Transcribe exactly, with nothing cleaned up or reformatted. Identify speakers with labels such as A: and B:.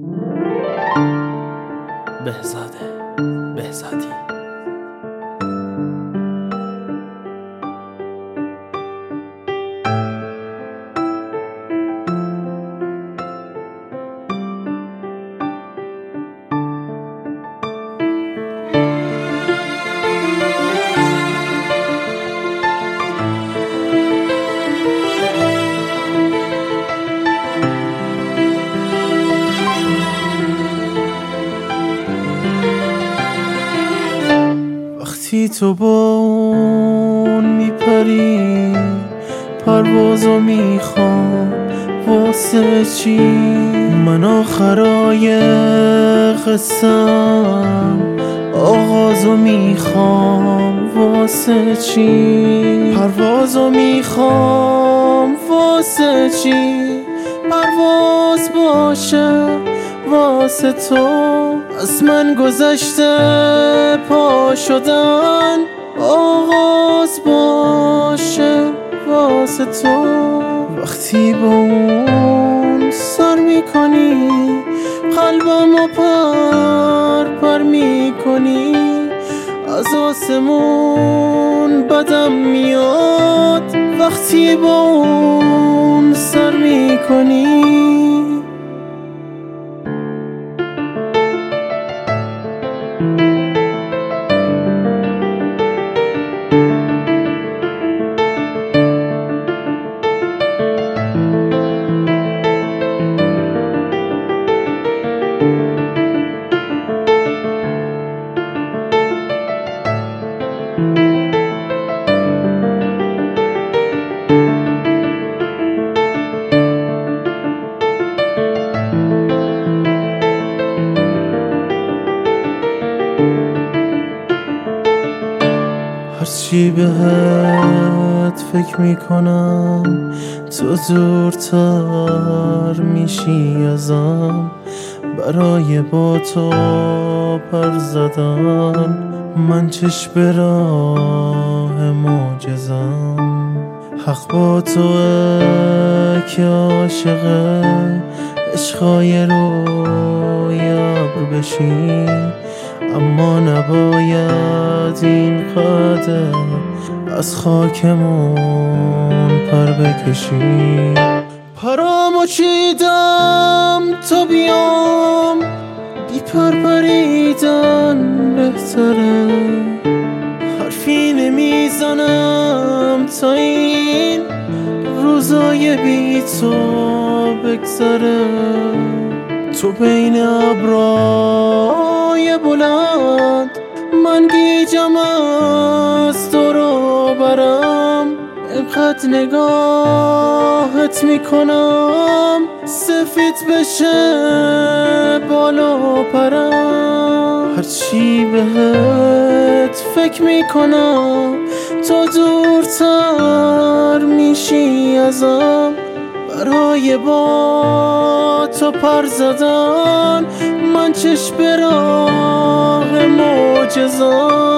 A: بهزاده بهزادی.
B: وقتی تو با اون میپری پروازو میخوام واسه چی؟ من آخرای قصم آغازو میخوام واسه چی؟ پروازو میخوام واسه چی؟ پرواز باشه واسه تو از من گذشته پا شدن آغاز باشه واسه تو. وقتی با اون سر میکنی قلبمو پر پر میکنی از آسمون بدم میاد وقتی با اون سر میکنی. هرچی بهت فکر میکنم تو دورتر میشی ازم برای با تو پر زدن من چشم به راه معجزم. حق با توه که عاشقه عشقای رویابر بشی اما نباید این قدر از خاکمون پر بکشی. پرامو چیدم تا بیام بی پر پریدن بهتره حرفی نمیزنم تا این روزای بی تو بگذره. تو بین ابرای بلند من گیجم از تو رو برم اینقدر نگاهت میکنم سفید بشه بالا پرم. هرچی بهت فکر میکنم تو دورتر میشی ازم برای با تو پر زدن من چشم به راه معجزم.